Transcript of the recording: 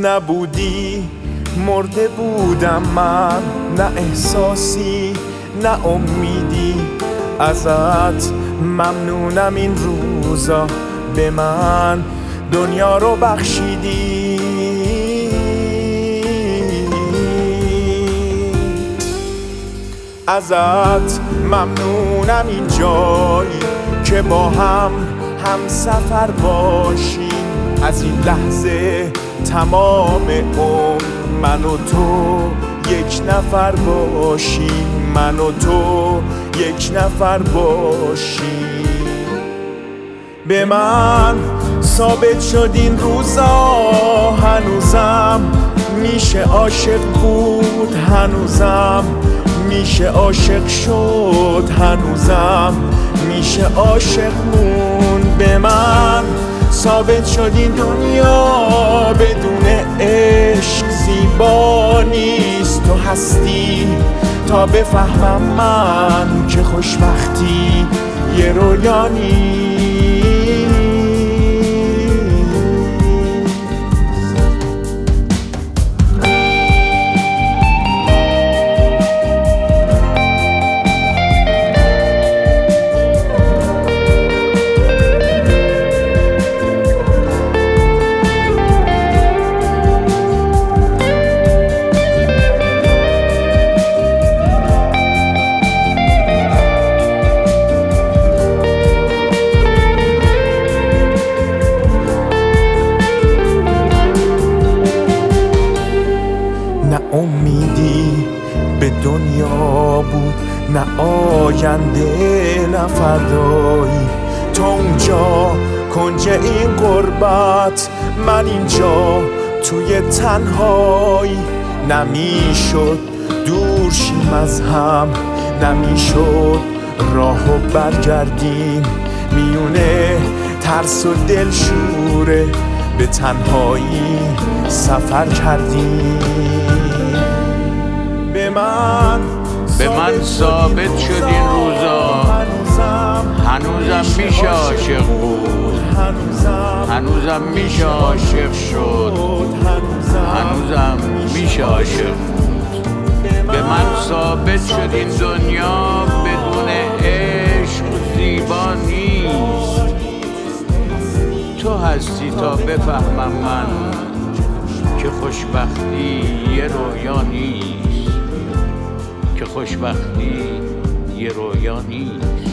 نبودی مرده بودم من، نه احساسی نه امیدی. ازت ممنونم این روزا، به من دنیا رو بخشیدی. ازت ممنونم این جایی که با هم سفر باشیم. از این لحظه تمام عمر من و تو یک نفر باشیم، من و تو یک نفر باشیم. به من ثابت شد این روزا، هنوزم میشه عاشق بود، هنوزم میشه عاشق شد، هنوزم میشه عاشق مون. به من ثابت شد این دنیا بدون عشق زیبا نیست. تو هستی تا بفهمم من که خوشبختی یه رویا نیست. نه امیدی به دنیا بود، نه آینده نه فردایی. تو اونجا کنج این غربت، من اینجا توی تنهایی. نمیشد دور شیم از هم، نمیشد راهو برگردیم. میونه ترس و دلشوره به تنهایی سفر کردیم. به من ثابت شد این روزا، هنوزم میشه عاشق بود، هنوزم میشه عاشق شد، هنوزم میشه عاشق بود. به من ثابت شد این دنیا بدون عشق زیبا نیست. تو هستی تا بفهمم من که خوشبختی یه رویا نیست، که خوشبختی یه رویا نیست.